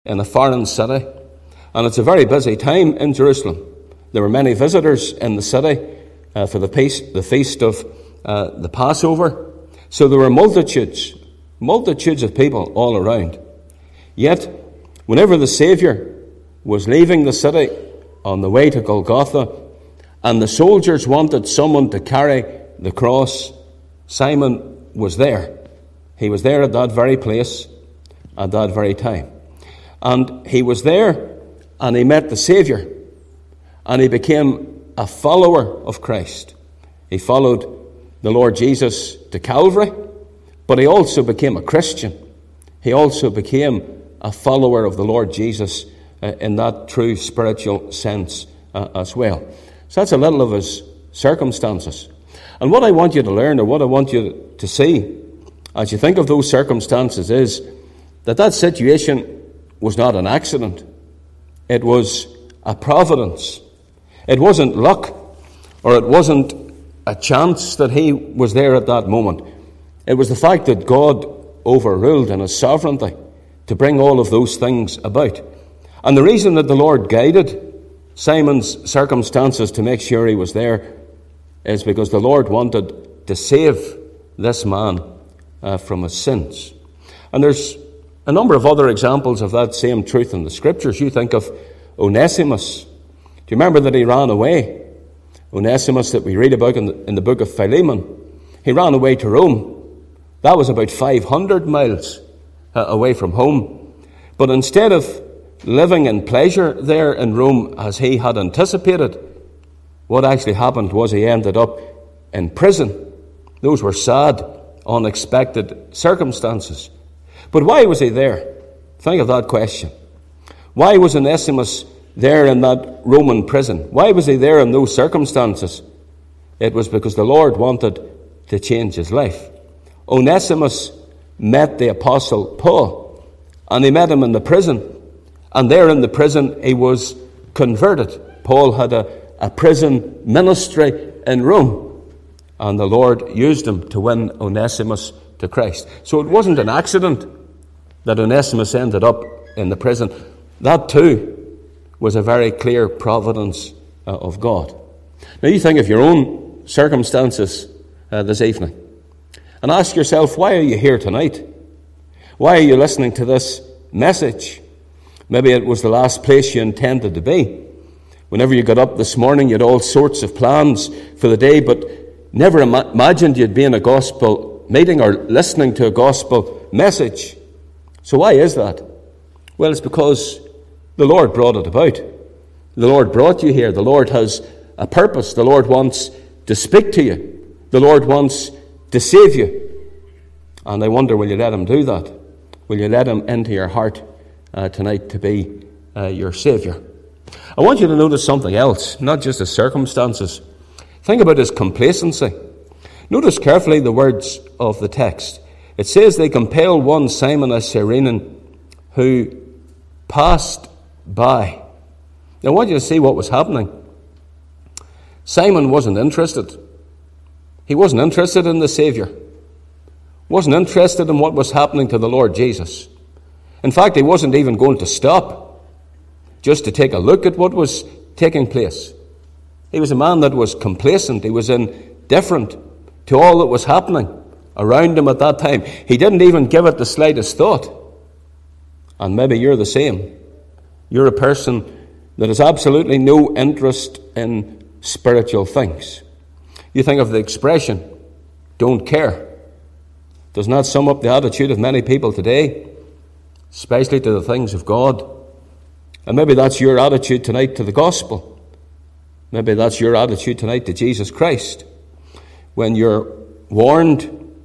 in a foreign city. And it's a very busy time in Jerusalem. There were many visitors in the city for the feast of the Passover. So there were multitudes of people all around. Yet, whenever the Saviour was leaving the city on the way to Golgotha, and the soldiers wanted someone to carry the cross, Simon was there. He was there at that very place, at that very time. And he was there, and he met the Saviour, and he became a follower of Christ. He followed the Lord Jesus to Calvary, but he also became a Christian. He also became a follower of the Lord Jesus in that true spiritual sense as well. So that's a little of his circumstances. And what I want you to learn, or what I want you to see as you think of those circumstances, is that situation was not an accident. It was a providence. It wasn't luck, or it wasn't a chance that he was there at that moment. It was the fact that God overruled in his sovereignty to bring all of those things about. And the reason that the Lord guided Simon's circumstances to make sure he was there is because the Lord wanted to save this man from his sins. And there's a number of other examples of that same truth in the Scriptures. You think of Onesimus. Do you remember that he ran away? Onesimus, that we read about in the book of Philemon. He ran away to Rome. That was about 500 miles away from home. But instead of living in pleasure there in Rome as he had anticipated, what actually happened was he ended up in prison. Those were sad, unexpected circumstances. But why was he there? Think of that question. Why was Onesimus there in that Roman prison? Why was he there in those circumstances? It was because the Lord wanted to change his life. Onesimus met the Apostle Paul, and he met him in the prison. And there in the prison he was converted. Paul had a prison ministry in Rome, and the Lord used him to win Onesimus to Christ. So it wasn't an accident that Onesimus ended up in the prison. That too was a very clear providence of God. Now you think of your own circumstances this evening, and ask yourself, why are you here tonight? Why are you listening to this message? Maybe it was the last place you intended to be. Whenever you got up this morning, you had all sorts of plans for the day, but never imagined you'd be in a gospel meeting or listening to a gospel message. So why is that? Well, it's because the Lord brought it about. The Lord brought you here. The Lord has a purpose. The Lord wants to speak to you. The Lord wants to save you. And I wonder, will you let him do that? Will you let him into your heart tonight to be your Saviour? I want you to notice something else, not just his circumstances. Think about his complacency. Notice carefully the words of the text. It says they compelled one Simon a Cyrene who passed by. Now I want you to see what was happening. Simon wasn't interested. He wasn't interested in the Saviour. Wasn't interested in what was happening to the Lord Jesus. In fact, he wasn't even going to stop just to take a look at what was taking place. He was a man that was complacent. He was indifferent to all that was happening around him at that time. He didn't even give it the slightest thought. And maybe you're the same. You're a person that has absolutely no interest in spiritual things. You think of the expression, don't care. Does not sum up the attitude of many people today, especially to the things of God. And maybe that's your attitude tonight to the gospel. Maybe that's your attitude tonight to Jesus Christ. When you're warned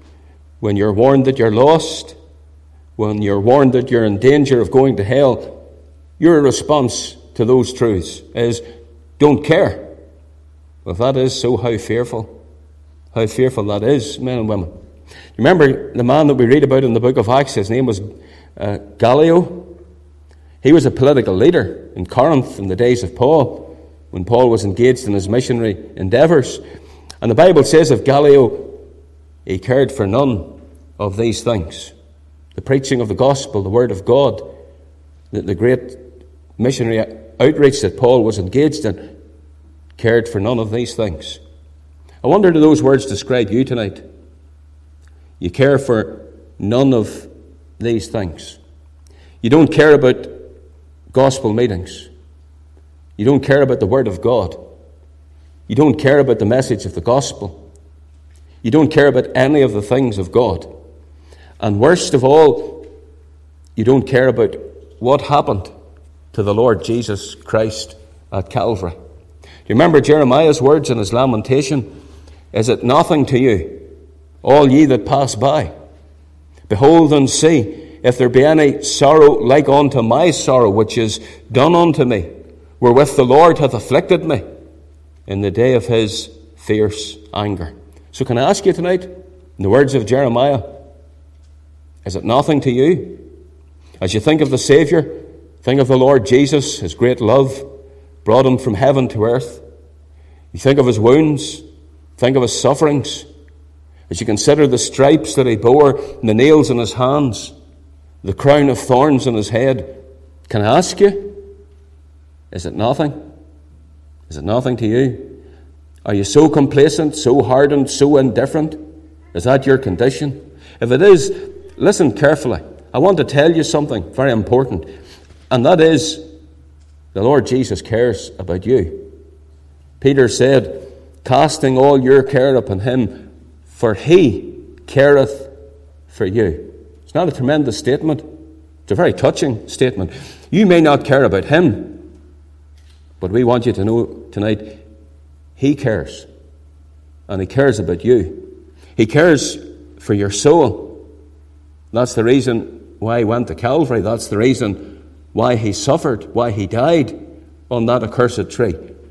that you're lost, when you're warned that you're in danger of going to hell, your response to those truths is, don't care. Well, if that is so, how fearful that is, men and women. Remember the man that we read about in the book of Acts, his name was Gallio. He was a political leader in Corinth in the days of Paul, when Paul was engaged in his missionary endeavours. And the Bible says of Gallio, he cared for none of these things. The preaching of the gospel, the word of God, the great missionary outreach that Paul was engaged in, cared for none of these things. I wonder, do those words describe you tonight? You care for none of these things. You don't care about gospel meetings. You don't care about the Word of God. You don't care about the message of the gospel. You don't care about any of the things of God. And worst of all, you don't care about what happened to the Lord Jesus Christ at Calvary. Do you remember Jeremiah's words in his lamentation? Is it nothing to you, all ye that pass by? Behold and see, if there be any sorrow like unto my sorrow, which is done unto me, wherewith the Lord hath afflicted me in the day of his fierce anger. So can I ask you tonight, in the words of Jeremiah, is it nothing to you? As you think of the Saviour, think of the Lord Jesus, his great love brought him from heaven to earth. You think of his wounds, think of his sufferings. As you consider the stripes that he bore, and the nails in his hands, the crown of thorns on his head, can I ask you, is it nothing? Is it nothing to you? Are you so complacent, so hardened, so indifferent? Is that your condition? If it is, listen carefully. I want to tell you something very important, and that is the Lord Jesus cares about you. Peter said, casting all your care upon him, for he careth for you. It's not a tremendous statement. It's a very touching statement. You may not care about him, but we want you to know tonight, he cares. And he cares about you. He cares for your soul. That's the reason why he went to Calvary. That's the reason why he suffered, why he died on that accursed tree.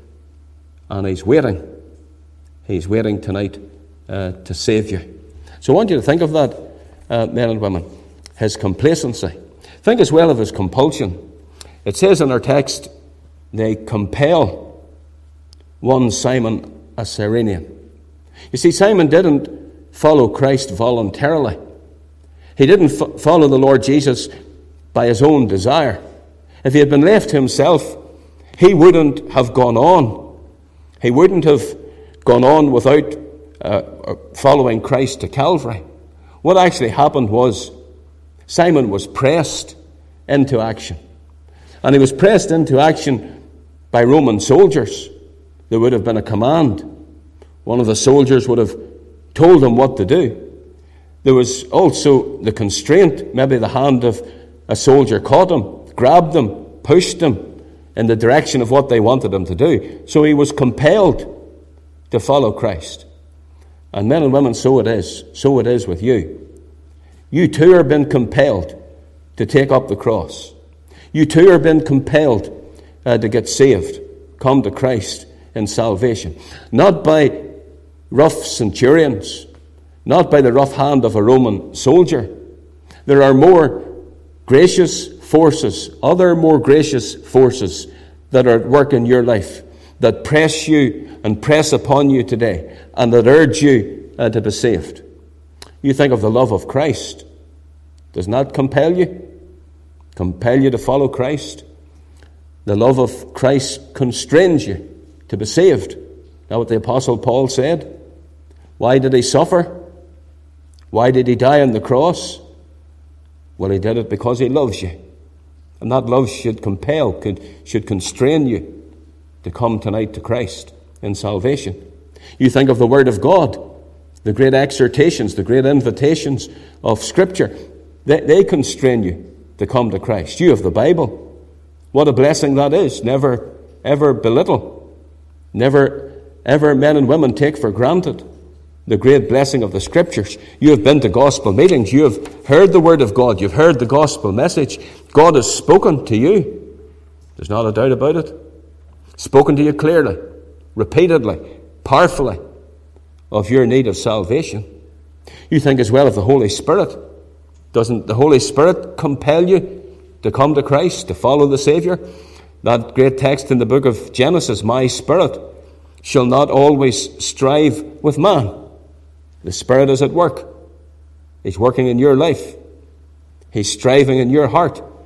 And he's waiting. He's waiting tonight to save you. So I want you to think of that, men and women. His complacency. Think as well of his compulsion. It says in our text, they compel one Simon a Cyrenian. You see, Simon didn't follow Christ voluntarily. He didn't follow the Lord Jesus by his own desire. If he had been left to himself, he wouldn't have gone on. He wouldn't have gone on without following Christ to Calvary. What actually happened was Simon was pressed into action. And he was pressed into action by Roman soldiers. There would have been a command. One of the soldiers would have told him what to do. There was also the constraint. Maybe the hand of a soldier caught him, grabbed him, pushed him in the direction of what they wanted him to do. So he was compelled to follow Christ. And men and women, so it is. So it is with you. You too are being compelled to take up the cross. You too are being compelled to get saved, come to Christ in salvation. Not by rough centurions, not by the rough hand of a Roman soldier. There are more gracious forces, other more gracious forces that are at work in your life, that press you and press upon you today, and that urge you to be saved. You think of the love of Christ. Does not compel you? Compel you to follow Christ? The love of Christ constrains you to be saved. Now what the Apostle Paul said. Why did he suffer? Why did he die on the cross? Well, he did it because he loves you. And that love should compel, should constrain you to come tonight to Christ in salvation. You think of the Word of God, the great exhortations, the great invitations of Scripture. They constrain you to come to Christ. You have the Bible. What a blessing that is. Never, ever belittle. Never, ever men and women take for granted the great blessing of the Scriptures. You have been to gospel meetings. You have heard the Word of God. You've heard the gospel message. God has spoken to you. There's not a doubt about it. Spoken to you clearly, repeatedly, powerfully of your need of salvation. You think as well of the Holy Spirit. Doesn't the Holy Spirit compel you to come to Christ, to follow the Saviour? That great text in the book of Genesis, my spirit shall not always strive with man. The Spirit is at work. He's working in your life. He's striving in your heart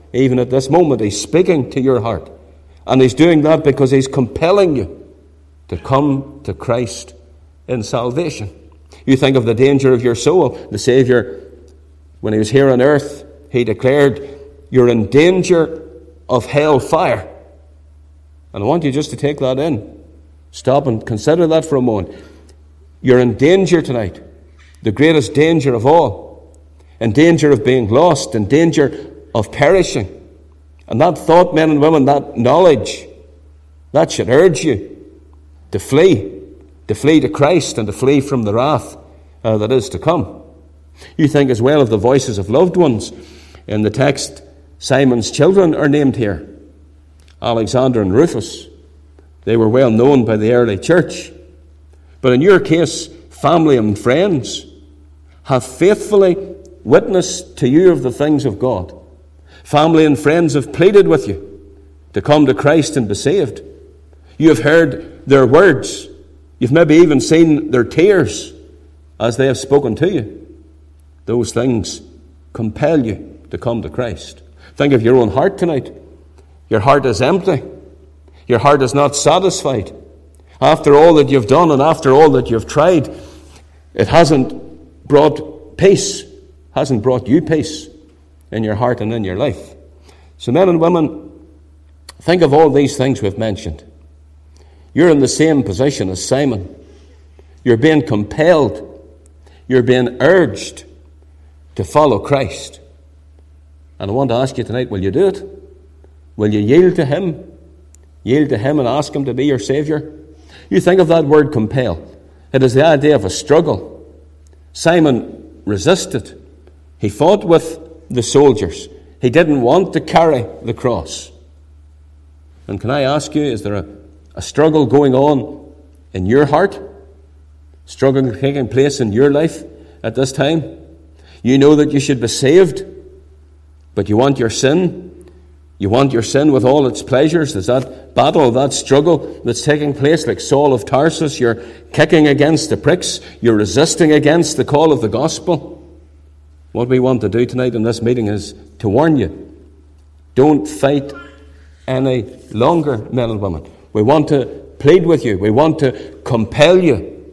Even at this moment, he's speaking to your heart. And he's doing that because he's compelling you to come to Christ in salvation. You think of the danger of your soul. The Saviour, when he was here on earth, he declared, you're in danger of hell fire. And I want you just to take that in. Stop and consider that for a moment. You're in danger tonight. The greatest danger of all. In danger of being lost. In danger of perishing. And that thought, men and women, that knowledge, that should urge you to flee. To flee to Christ and to flee from the wrath that is to come. You think as well of the voices of loved ones. In the text, Simon's children are named here. Alexander and Rufus. They were well known by the early church. But in your case, family and friends have faithfully witnessed to you of the things of God. Family and friends have pleaded with you to come to Christ and be saved. You have heard their words. You've maybe even seen their tears as they have spoken to you. Those things compel you to come to Christ. Think of your own heart tonight. Your heart is empty. Your heart is not satisfied. After all that you've done and after all that you've tried, it hasn't brought peace, hasn't brought you peace in your heart and in your life. So men and women, think of all these things we've mentioned. You're in the same position as Simon. You're being compelled. You're being urged to follow Christ. And I want to ask you tonight, will you do it? Will you yield to him? Yield to him and ask him to be your Saviour? You think of that word compel. It is the idea of a struggle. Simon resisted. He fought with the soldiers. He didn't want to carry the cross. And can I ask you, is there a struggle going on in your heart? Struggle taking place in your life at this time? You know that you should be saved, but you want your sin. You want your sin with all its pleasures. There's that battle, that struggle that's taking place like Saul of Tarsus. You're kicking against the pricks. You're resisting against the call of the gospel. What we want to do tonight in this meeting is to warn you. Don't fight any longer, men and women. We want to plead with you. We want to compel you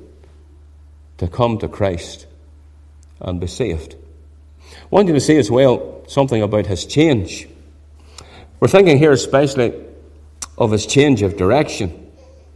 to come to Christ and be saved. I want you to see as well something about his change. We're thinking here especially of his change of direction.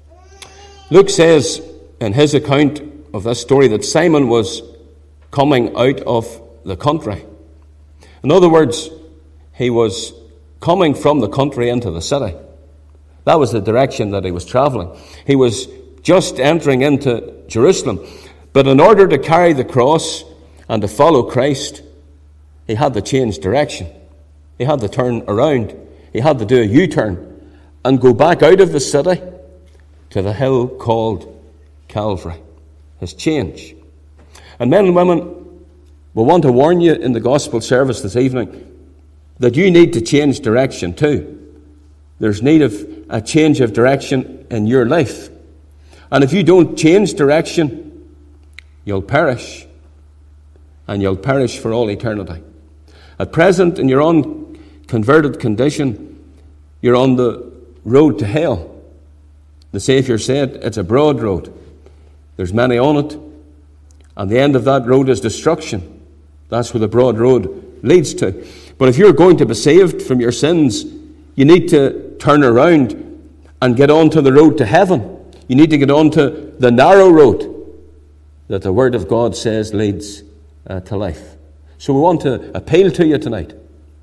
Luke says in his account of this story that Simon was coming out of the country. In other words, he was coming from the country into the city. That was the direction that he was travelling. He was just entering into Jerusalem. But in order to carry the cross and to follow Christ, he had to change direction. He had to turn around. He had to do a U-turn and go back out of the city to the hill called Calvary. His change. And men and women, we want to warn you in the gospel service this evening that you need to change direction too. There's need of a change of direction in your life. And if you don't change direction, you'll perish. And you'll perish for all eternity. At present, in your unconverted condition, you're on the road to hell. The Saviour said it's a broad road. There's many on it. And the end of that road is destruction. That's where the broad road leads to. But if you're going to be saved from your sins, you need to turn around and get onto the road to heaven. You need to get onto the narrow road that the Word of God says leads to life. So we want to appeal to you tonight.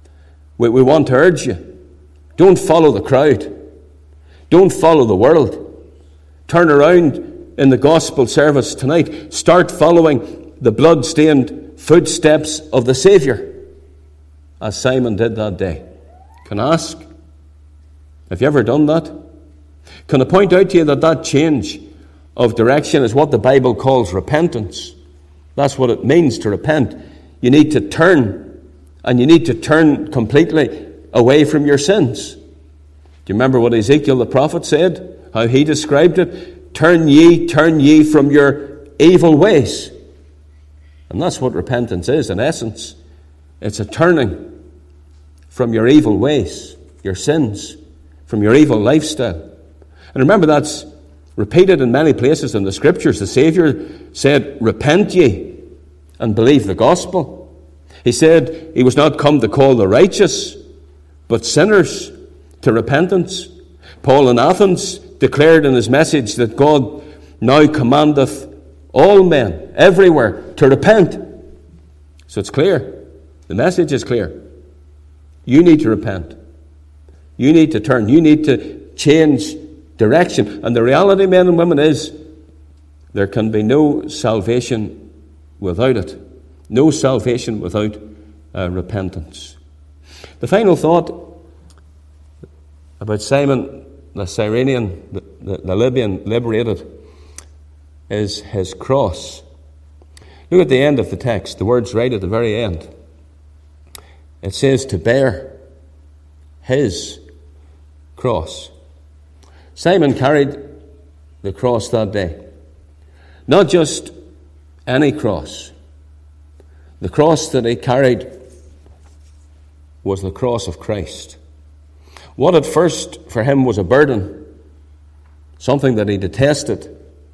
We want to urge you. Don't follow the crowd. Don't follow the world. Turn around in the gospel service tonight. Start following the blood-stained footsteps of the Saviour, as Simon did that day. Can I ask, have you ever done that? Can I point out to you that change of direction is what the Bible calls repentance? That's what it means to repent. You need to turn, and you need to turn completely away from your sins. Do you remember what Ezekiel the prophet said? How he described it? Turn ye from your evil ways. And that's what repentance is, in essence. It's a turning from your evil ways, your sins, from your evil lifestyle. And remember, that's repeated in many places in the Scriptures. The Saviour said, repent ye and believe the gospel. He said he was not come to call the righteous, but sinners to repentance. Paul in Athens declared in his message that God now commandeth all men everywhere to repent. So it's clear. The message is clear. You need to repent. You need to turn. You need to change direction. And the reality, men and women, is there can be no salvation without it. No salvation without repentance. The final thought about Simon the Cyrenian, the Libyan liberated, is his cross. Look at the end of the text, the words right at the very end. It says to bear his cross. Simon carried the cross that day. Not just any cross. The cross that he carried was the cross of Christ. What at first for him was a burden, something that he detested,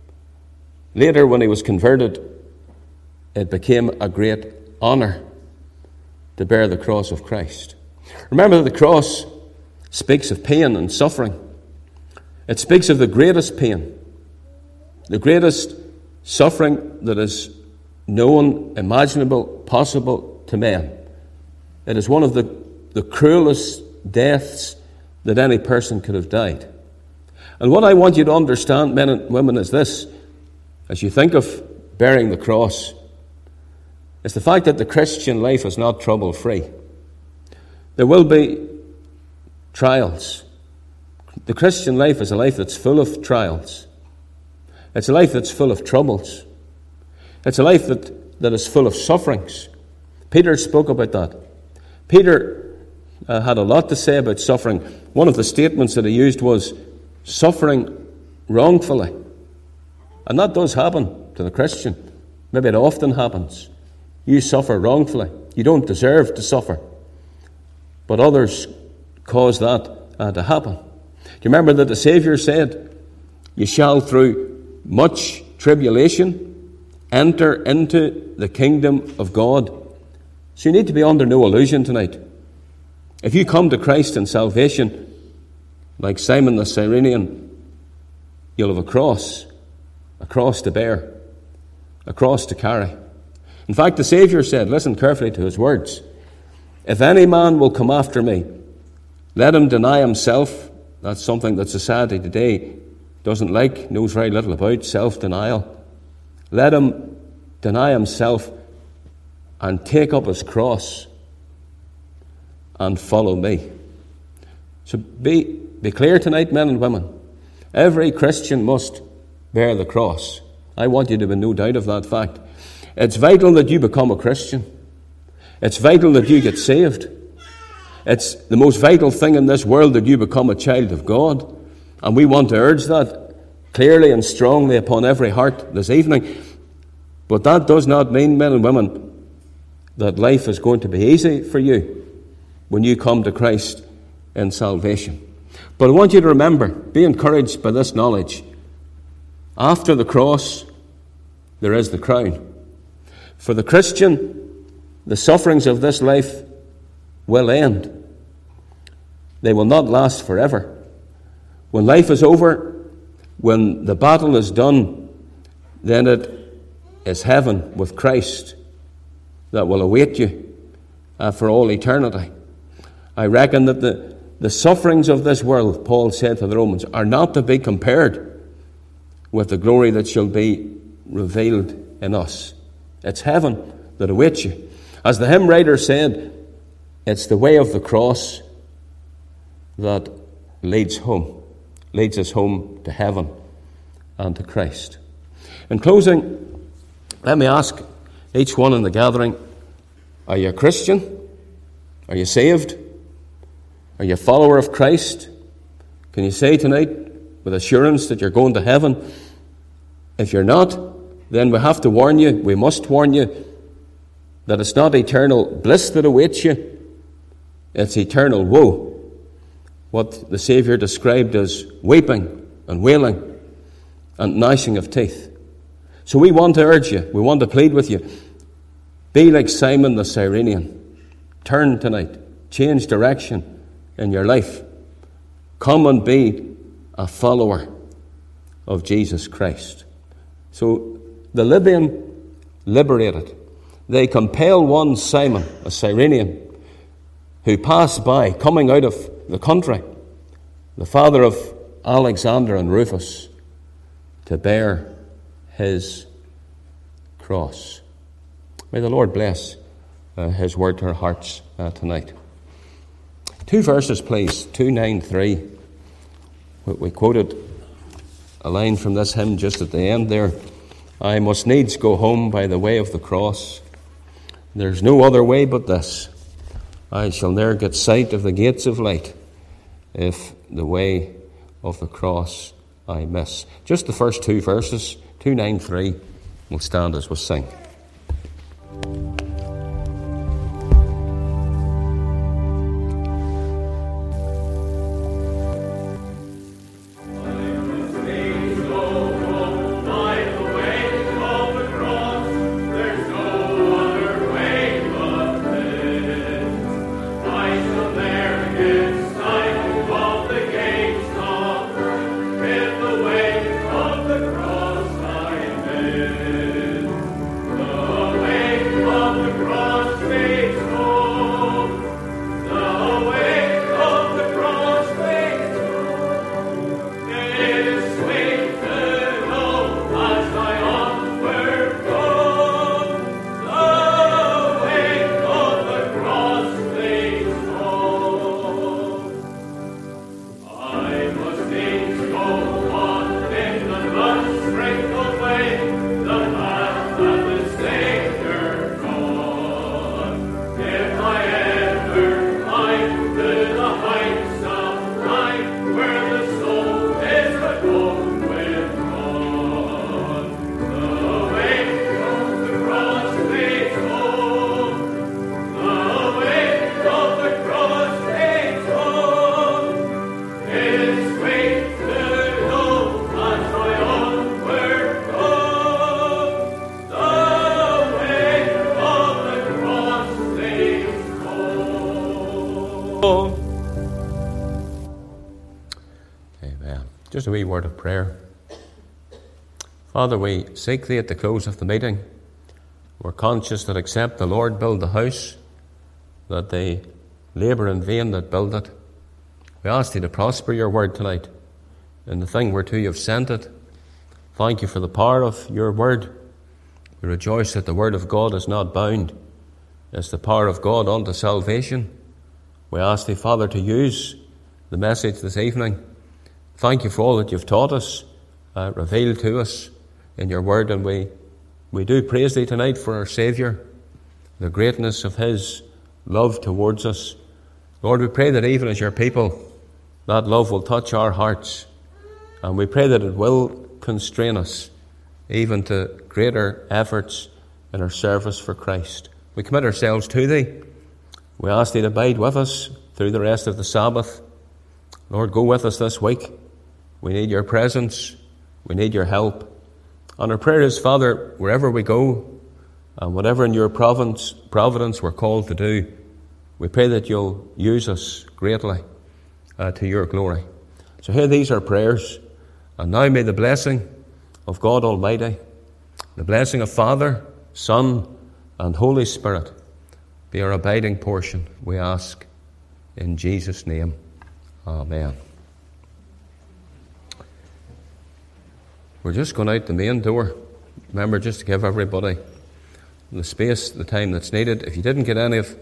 later when he was converted, it became a great honor to bear the cross of Christ. Remember, the cross speaks of pain and suffering. It speaks of the greatest pain, the greatest suffering that is known, imaginable, possible to men. It is one of the cruelest deaths that any person could have died. And what I want you to understand, men and women, is this. As you think of bearing the cross, it's the fact that the Christian life is not trouble-free. There will be trials. The Christian life is a life that's full of trials. It's a life that's full of troubles. It's a life that is full of sufferings. Peter spoke about that. Peter had a lot to say about suffering. One of the statements that he used was suffering wrongfully. And that does happen to the Christian. Maybe it often happens. You suffer wrongfully. You don't deserve to suffer. But others cause that to happen. Do you remember that the Saviour said, you shall through much tribulation enter into the kingdom of God? So you need to be under no illusion tonight. If you come to Christ in salvation, like Simon the Cyrenian, you'll have a cross to bear, a cross to carry. In fact, the Saviour said, listen carefully to his words, if any man will come after me, let him deny himself. That's something that society today doesn't like, knows very little about, self-denial. Let him deny himself and take up his cross and follow me. So be clear tonight, men and women. Every Christian must bear the cross. I want you to have no doubt of that fact. It's vital that you become a Christian. It's vital that you get saved. It's the most vital thing in this world that you become a child of God. And we want to urge that clearly and strongly upon every heart this evening. But that does not mean, men and women, that life is going to be easy for you when you come to Christ in salvation. But I want you to remember, be encouraged by this knowledge. After the cross, there is the crown. For the Christian, the sufferings of this life will end. They will not last forever. When life is over, when the battle is done, then it is heaven with Christ that will await you for all eternity. I reckon that the sufferings of this world, Paul said to the Romans, are not to be compared with the glory that shall be revealed in us. It's heaven that awaits you. As the hymn writer said, it's the way of the cross that leads us home to heaven and to Christ. In closing, let me ask each one in the gathering, are you a Christian? Are you saved? Are you a follower of Christ? Can you say tonight with assurance that you're going to heaven? If you're not, then we have to warn you, we must warn you, that it's not eternal bliss that awaits you, It's eternal woe. What the Saviour described as weeping and wailing and gnashing of teeth. So we want to urge you, we want to plead with you. Be like Simon the Cyrenian. Turn tonight. Change direction in your life. Come and be a follower of Jesus Christ. So the Libyan liberated. They compel one Simon, a Cyrenian, who passed by, coming out of the country, the father of Alexander and Rufus, to bear his cross. May the Lord bless his word to our hearts tonight. 2 verses, please. 2:9-3. We quoted a line from this hymn just at the end there. I must needs go home by the way of the cross. There's no other way but this. I shall ne'er get sight of the gates of light if the way of the cross I miss. Just the first 2 verses, 2:9-3. We'll stand as we sing. Just a wee word of prayer. Father, we seek Thee at the close of the meeting. We're conscious that except the Lord build the house, that they labour in vain that build it. We ask Thee to prosper Your word tonight in the thing whereto You've sent it. Thank You for the power of Your word. We rejoice that the word of God is not bound. It's the power of God unto salvation. We ask Thee, Father, to use the message this evening. Thank You for all that You've taught us, revealed to us in Your word, and we do praise Thee tonight for our Saviour, the greatness of His love towards us. Lord, we pray that even as Your people, that love will touch our hearts, and we pray that it will constrain us even to greater efforts in our service for Christ. We commit ourselves to Thee. We ask Thee to abide with us through the rest of the Sabbath. Lord, go with us this week. We need Your presence. We need Your help. And our prayer is, Father, wherever we go, and whatever in Your providence we're called to do, we pray that You'll use us greatly to Your glory. So here these are prayers. And now may the blessing of God Almighty, the blessing of Father, Son, and Holy Spirit be our abiding portion, we ask in Jesus' name. Amen. We're just going out the main door. Remember, just to give everybody the space, the time that's needed. If you didn't get any of